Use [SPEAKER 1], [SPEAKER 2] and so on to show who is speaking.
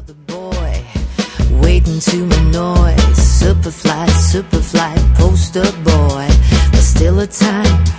[SPEAKER 1] boy, waiting to my noise. Superfly, poster boy. There's still a time